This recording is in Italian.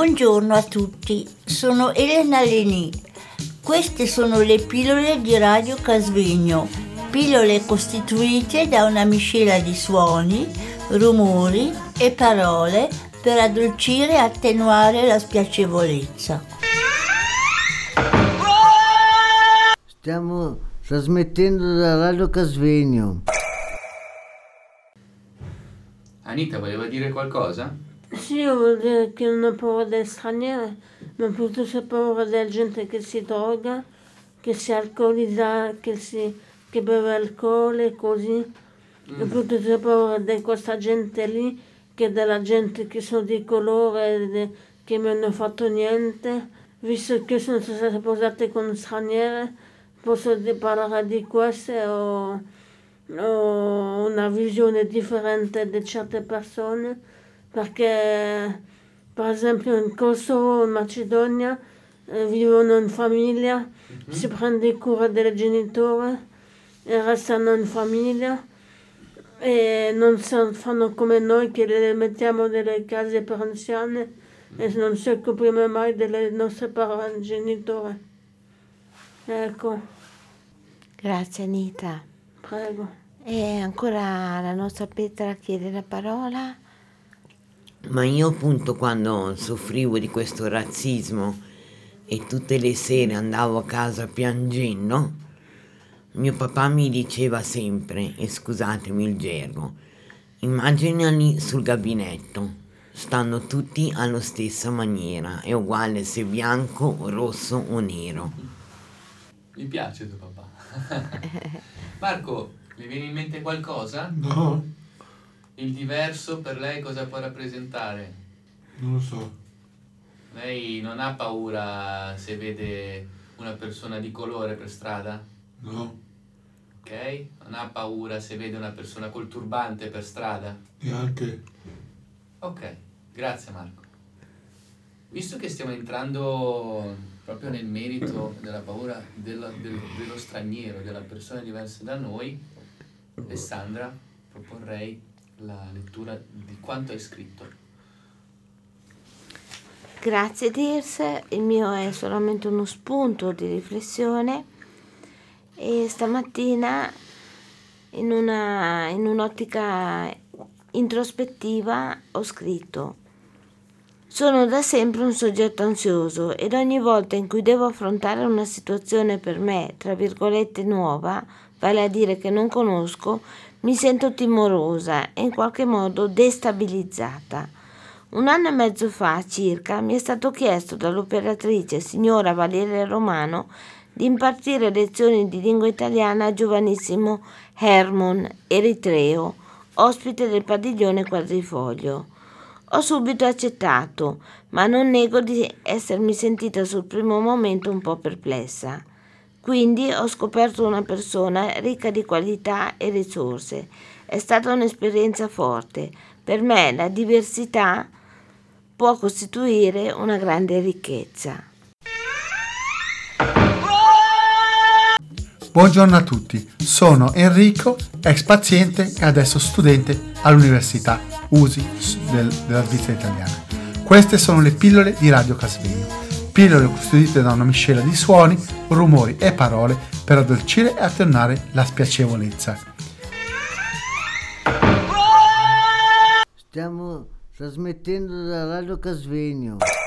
Buongiorno a tutti, sono Elena Leni. Queste sono le pillole di Radio Casvegno, pillole costituite da una miscela di suoni, rumori e parole per addolcire e attenuare la spiacevolezza. Stiamo trasmettendo da Radio Casvegno. Anita, voleva dire qualcosa? Sì, io vuol dire che non ho paura delle straniere, ma piuttosto ho paura della gente che si droga, che si alcolizza, che beve alcol e così. E piuttosto ho paura di questa gente lì, che della gente che sono di colore, che mi hanno fatto niente. Visto che sono state sposate con straniere, posso parlare di queste o una visione differente di certe persone. Perché per esempio in Kosovo, in Macedonia, vivono in famiglia, si prende cura dei genitori e restano in famiglia e non fanno come noi che le mettiamo nelle case per anziani e non si occupiamo mai delle nostre genitori. Ecco. Grazie Anita. Prego. E ancora la nostra Petra chiede la parola. Ma io appunto quando soffrivo di questo razzismo e tutte le sere andavo a casa piangendo, mio papà mi diceva sempre, e scusatemi il gergo, immaginali sul gabinetto, stanno tutti alla stessa maniera, è uguale se bianco, rosso o nero. Mi piace tuo papà. Marco, le viene in mente qualcosa? No. Il diverso per lei cosa può rappresentare? Non lo so. Lei non ha paura se vede una persona di colore per strada? No. Ok? Non ha paura se vede una persona col turbante per strada? Neanche. Ok, grazie Marco. Visto che stiamo entrando proprio nel merito della paura dello straniero, della persona diversa da noi, Alessandra, proporrei la lettura di quanto hai scritto. Grazie Dirce, il mio è solamente uno spunto di riflessione e stamattina in un'ottica introspettiva ho scritto: sono da sempre un soggetto ansioso ed ogni volta in cui devo affrontare una situazione per me, tra virgolette, nuova, vale a dire che non conosco, mi sento timorosa e in qualche modo destabilizzata. 1 anno e mezzo fa circa mi è stato chiesto dall'operatrice signora Valeria Romano di impartire lezioni di lingua italiana a giovanissimo Hermon, eritreo, ospite del padiglione Quadrifoglio. Ho subito accettato, ma non nego di essermi sentita sul primo momento un po' perplessa. Quindi ho scoperto una persona ricca di qualità e risorse. È stata un'esperienza forte. Per me la diversità può costituire una grande ricchezza. Buongiorno a tutti, sono Enrico, ex paziente e adesso studente all'Università USI della Svizzera italiana. Queste sono le pillole di Radio Casvegno. Pillole costituite da una miscela di suoni, rumori e parole per addolcire e attenuare la spiacevolezza. Stiamo trasmettendo da Radio Casvegno.